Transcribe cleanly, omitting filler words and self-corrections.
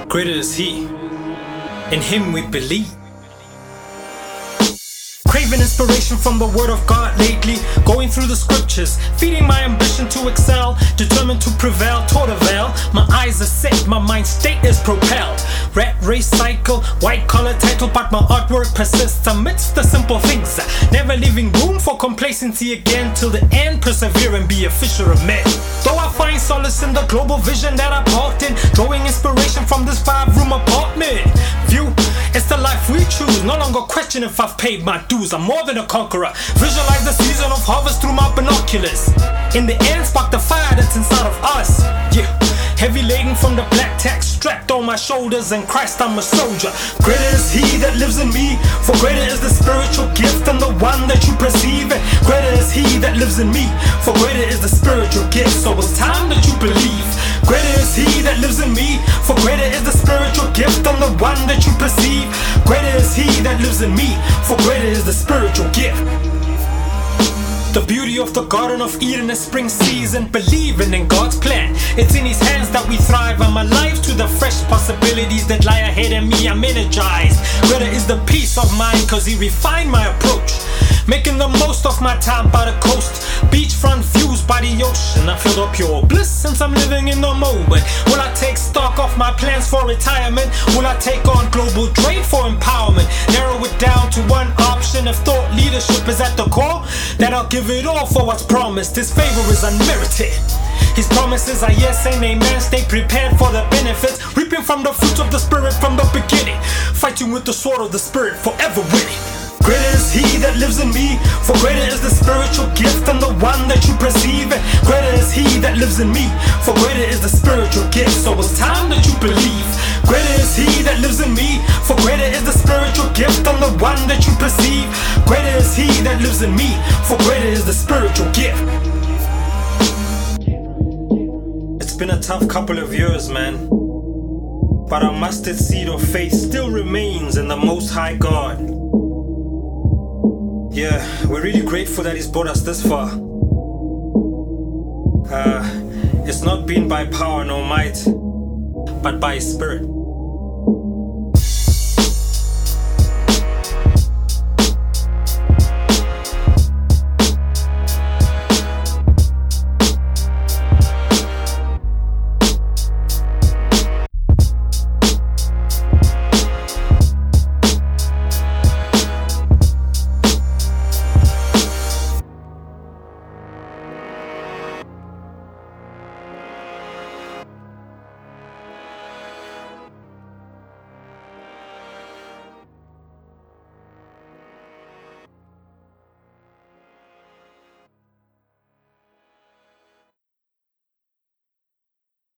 Greater is He. In Him we believe. Craving inspiration from the Word of God lately. Going through the scriptures, feeding my ambition to excel. Determined to prevail, toward a veil. My eyes are set, my mind state is propelled. Rat race cycle, white collar title, but my artwork persists amidst the simple things. Never leaving room for complacency again. Till the end, persevere and be a fisher of men. Though I find solace in the global vision that I parked in, drawing inspiration from this 5-room apartment view. It's the life we choose, no longer question if I've paid my dues. I'm more than a conqueror. Visualize the season of harvest through my binoculars. In the end, spark the fire that's inside of us. Yeah, heavy laden from the black tax strapped on my shoulders. And Christ, I'm a soldier. Greater is He that lives in me, for greater is the spiritual gift and the one that you perceive. And greater is He that lives in me, for greater is the spiritual gift. So it's time that you believe. Greater is He that lives in me, for greater is the spiritual gift and the one that you perceive. Greater is He that lives in me, for greater is the spiritual gift. The beauty of the Garden of Eden is spring season, believing in God's plan. It's in His hands that we thrive. I'm alive to the fresh possibilities that lie ahead of me. I'm energized. Greater is the peace of mind, cause He refined my approach. Making the most of my time by the coast, beachfront views by the ocean. I feel the pure bliss since I'm living in the moment. Will I take stock of my plans for retirement? Will I take on global trade for empowerment? Narrow it down to one option. If thought leadership is at the core, then I'll give it all for what's promised. His favor is unmerited. His promises are yes and amen. Stay prepared for the benefits, reaping from the fruits of the Spirit from the beginning. Fighting with the sword of the Spirit, forever winning. Greater is He that lives in me, for greater is the spiritual gift and the one that you perceive. And greater is He that lives in me, for greater is the spiritual gift. So it's time that you believe. Greater is He that lives in me, for greater is the spiritual gift and the one that you perceive. Greater is He that lives in me, for greater is the spiritual gift. It's been a tough couple of years, man, but our mustard seed of faith still remains in the Most High God. Yeah, we're really grateful that He's brought us this far. It's not been by power nor might, but by His Spirit.